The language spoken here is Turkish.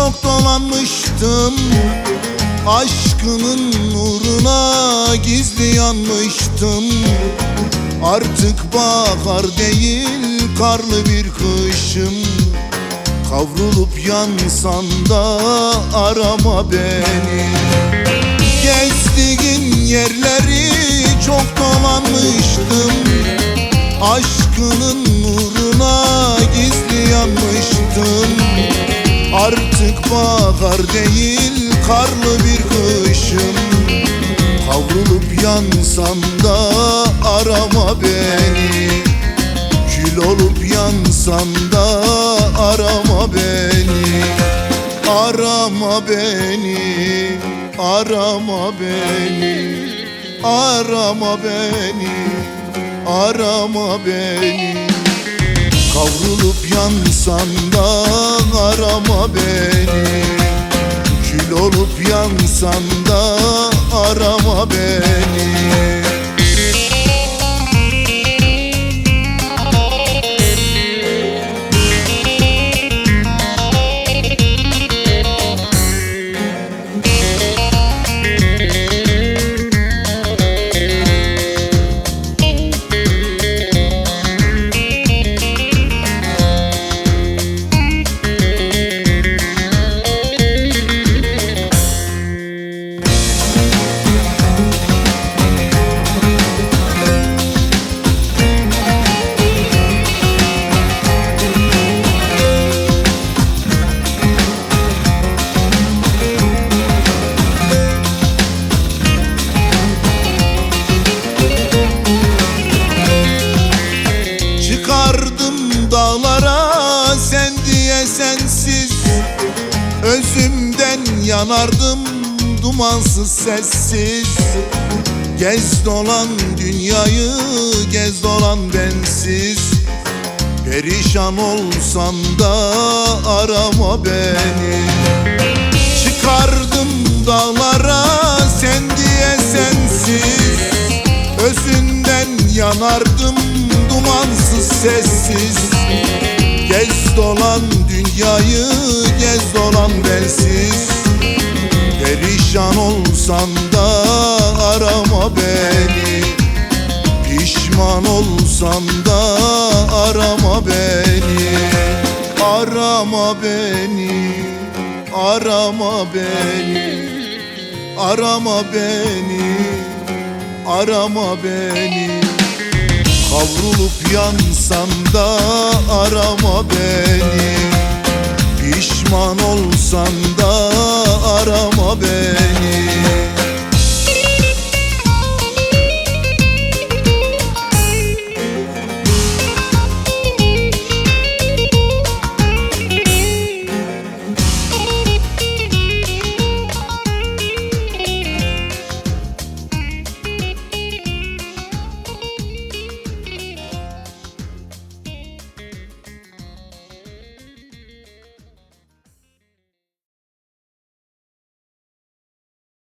çok dolanmıştım, aşkının nuruna gizli yanmıştım. Artık bahar değil karlı bir kışım, kavrulup yansan da arama beni. Gezdiğin yerleri çok dolanmıştım, aşkının nuruna gizli yanmıştım. Artık bahar değil karlı bir kışım, kavrulup yansan da arama beni. Kül olup yansan da arama beni. Arama beni, arama beni, arama beni, arama beni. Kavrulup yansan da arama beni. Kül olup yansan da arama beni. Dağlara sen diye sensiz, özümden yanardım dumansız sessiz. Gez dolan dünyayı, gez dolan bensiz. Perişan olsan da arama beni. Çıkardım dağlara sen diye sensiz, özünden yanardım dumansız sessiz. Gez dolan dünyayı, gez dolan bensiz. Perişan olsan da arama beni. Pişman olsan da arama beni. Arama beni, arama beni, arama beni, arama beni. Kavrulup yansan da arama beni. Pişman olsan da arama beni.